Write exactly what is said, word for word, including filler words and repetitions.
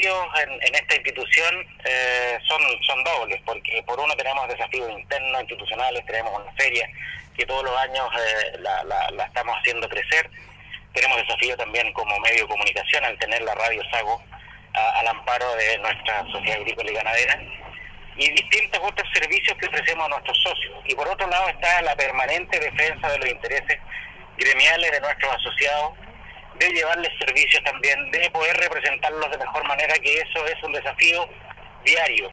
desafíos en, en esta institución eh, son, son dobles, porque por uno tenemos desafíos internos, institucionales, tenemos una feria que todos los años eh, la, la, la estamos haciendo crecer. Tenemos desafíos también como medio de comunicación al tener la radio Sago a, al amparo de nuestra sociedad agrícola y ganadera, y distintos otros servicios que ofrecemos a nuestros socios. Y por otro lado está la permanente defensa de los intereses gremiales de nuestros asociados, de llevarles servicios también, de poder representarlos de mejor manera, que eso es un desafío diario.